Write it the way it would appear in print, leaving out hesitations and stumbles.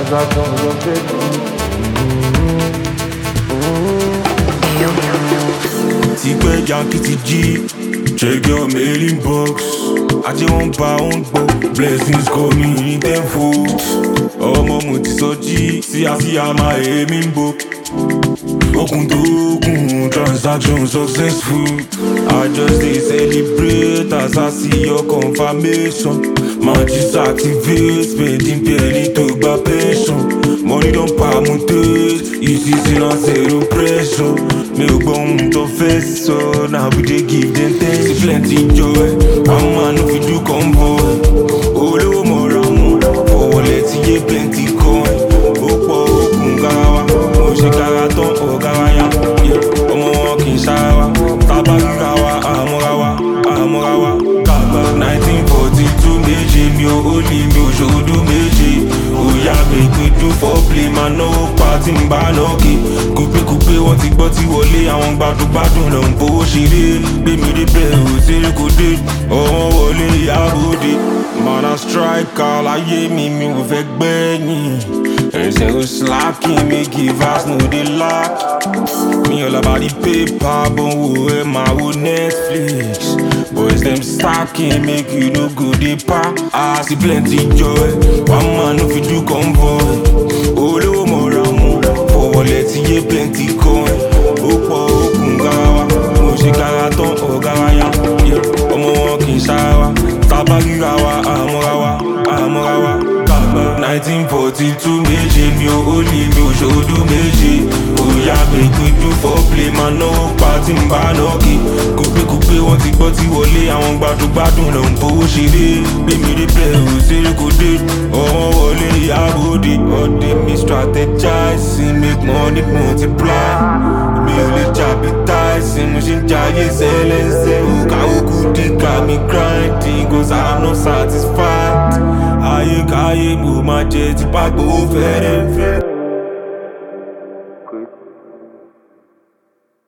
transactions on Facebook. Tipẹ́ Yankee ti jí, check your mail inbox. Ajé wọn bá wọn gbọ́, blessings coming in tenfold. Ọmọ mo ti sọ jí, sí àmà èmi ń bọ̀. Okun tó kún, transaction successful. I just dey celebrate as I see your confirmation. Man just activate, spending barely to gba pension. Money don permutate, ECC na zero pressure. Mi ò gbọ́ ohun tó fẹ́ sọ, now we dey give them thanks. See plenty joy, one man no fit do convoy. Olówó mọ̀ra mọ̀, fọwọ́ lẹ́tí yé plenty coin. Ó pọ̀ okùn garawa, mo ṣe kára tán ọ̀gá wa yá. Ọmọ wọn kì í ṣára wa, tábà kíkà wa, àmúra wa. 1942 méje mi ò ó lè mi ò ṣòdo méje. Òyà gbègbè dún foreplay, máa náwó pa tí ń bá lọ́ọ̀kì. Kúpékúpé wọ́n ti gbọ́ tí wọlé, àwọn gbádùn lọ ń fowó ṣeré. Gbé mi dé bẹ́ẹ̀ ò ṣeré kò dé, ọmọ wọlé ìyábòde. Man a striker láyé mi ò fẹ́ gbẹ́yìn. Ẹ̀sẹ̀ ò slacking, make givers no dey lack. Me all about the paper, but wo ẹ máa wo Netflix. Boys them stacking, make you no go dey pa. I see plenty joy, one man no fit do convoy. Olówó mọ̀ra mọ̀, fọwọ́ lẹ́tí yé plenty coin. Ó pọ̀ okùn garawa, mo ṣe kára tán ọ̀gá wa yá. Ọmọ wọn kì í ṣára wa, tábà kíkà wa, àmúra wa. 1942 méje mi ò ó lè mi ò ṣòdo méje. Òyà gbègbè dún foreplay, máa náwó pa tí ń bá lọ́ọ̀kì. Kúpékúpé wọ́n ti gbọ́ tí wọlé, àwọn gbádùn lọ ń fowó ṣeré. Gbé mi dé bẹ́ẹ̀ ò ṣeré kò dé, ọmọ wọlé ìyábòde. All day me strategizing, make money multiply. Mi ò lè jàbítàìsìn, mo ṣe ń jayé sẹ́lẹ̀nsẹ̀. Òkàwókù dìgbà mi grinding, cause I'm not satisfied. Ayé káyé mo máa jẹ tí pàgbó fẹ́rẹ́fẹ́.